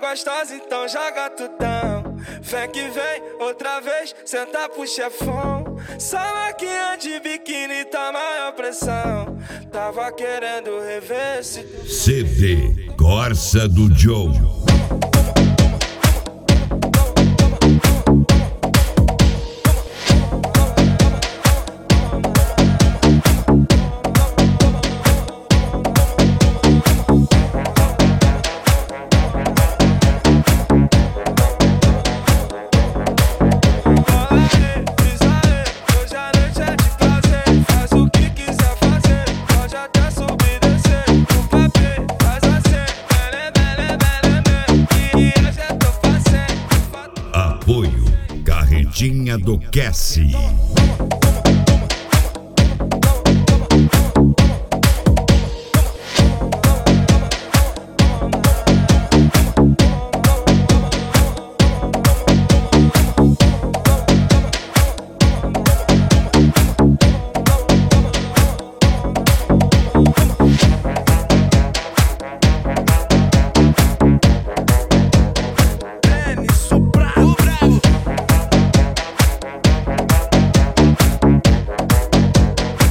gostosa, então joga tudão. Vem que vem, outra vez, senta pro chefão. Só maquinha de biquíni tá maior pressão. Tava querendo rever esse CD Corsa do Joe. Apoio Carretinha do Cassie.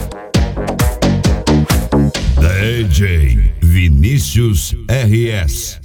DJ Vinícius RS.